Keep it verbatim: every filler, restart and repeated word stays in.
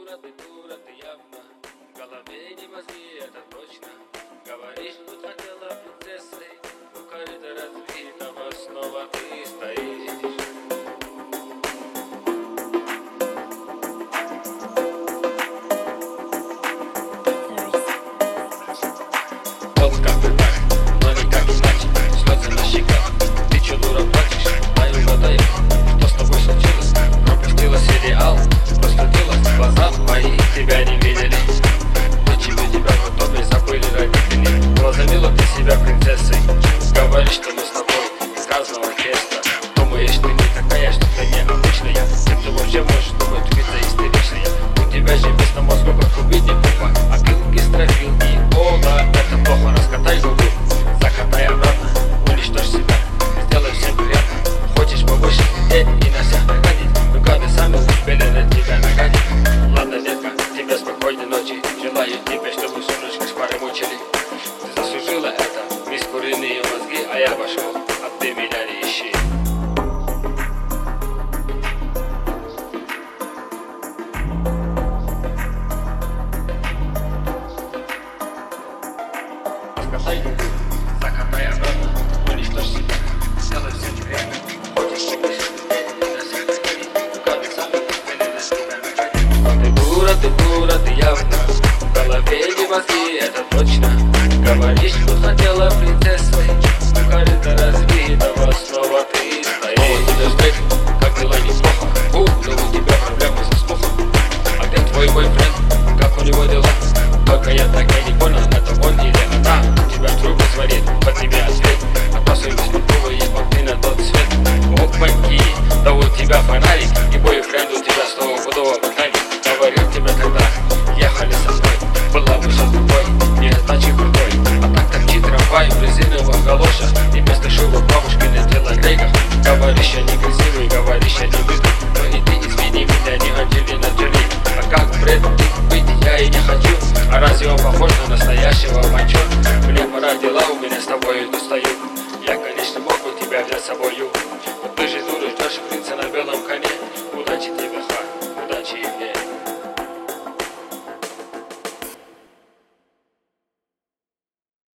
дура, ты дура, ты явно. В голове не мозги, это точно. Говоришь, тут хотела принцессой, у корыта разбитого снова ты стоишь. Вот как бы так, но никак иначе. Слезы на щеках, ты чё, дура, плачешь? Даю, гадаю, что с тобой случилось? Пропустила сериал, простудилась, глаза мои тебя не видели. Ничего тебя в итоге забыли родители. Возомнила ты себя принцессой, говоришь, что мы с тобой из разного теста. Думаешь, ты не такая, что ты необычная. Как ты вообще можешь думать, двигаться истеричная? У тебя же вместо мозга, как убить не пупа. А пилки, строфилки, о да, это плохо. Раскатай губу, закатай обратно, уничтожь себя, сделай всем приятно. Хочешь повыше лететь и на всех нагадить, ну гады сами успели на тебя нагадить. Ладно, детка, тебе спокойной ночи. Желаю тебе, чтобы всю ночь кошмары мучили. Ты заслужила это, мисс куриные мозги, а я пошел, а ты меня не ищи. Раскатай губу, закатай обратно, уничтожь себя, сделай всем приятно. Хочешь повыше лететь и на всех нагадить, ну гады сами успели на тебя нагадить. Ты дура, ты дура, ты явно. В голове не мозги, это точно. Говоришь, что хотела принцессой, у корыта разбитого снова ты стоишь. О, тебя ждать, как дела неплохо. У, да у тебя проблемы со слухом. А где твой бойфренд, как у него дела? Только я так и не понял, это он или она. У тебя трубы сварит, под тебе ответ. А то своими смотровые, он ты на тот свет. Опаньки, да у тебя фонарик, и бойфренд у тебя снова будова ботаник. Говорил тебе тогда, ехали со мной, была бы сейчас другой, не значит крутой. А так торчит трамвай в резиновых галошах, и вместо шубок бабушки на телогрейках. Говоришь, я некрасивый, говоришь, я не выйду, но и ты извини меня, не Анджелина Джоли. А как Брэд Питт быть я и не хочу. А разве он похож на настоящего мачо? Мне пора, дела у меня с тобой достают. Я, конечно, мог бы тебя взять с собою,